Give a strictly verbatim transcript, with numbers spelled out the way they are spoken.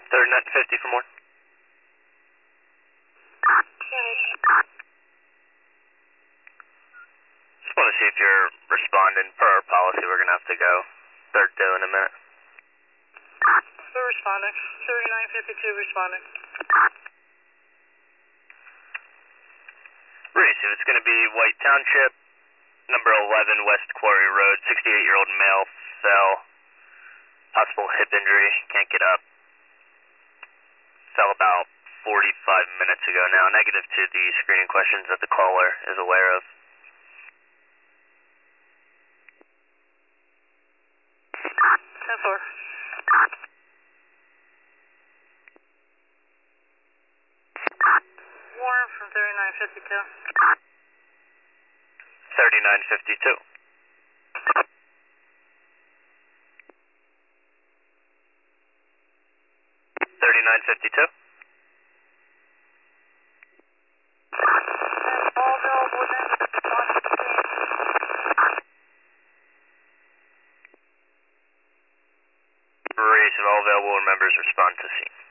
thirty-nine fifty for more. Just want to see if you're responding. Per our policy, we're going to have to go third due in a minute. We're responding. thirty-nine fifty-two responding. Reese, if it's going to be White Township, number eleven West Quarry Road, sixty-eight-year-old male fell. Possible hip injury, can't get up. Fell about forty-five minutes ago now. Negative to the screening questions that the caller is aware of. ten four. Warren from thirty-nine fifty-two. thirty-nine fifty-two. thirty-nine fifty-two. All available within response to scene. Reese, if all available members respond to scene.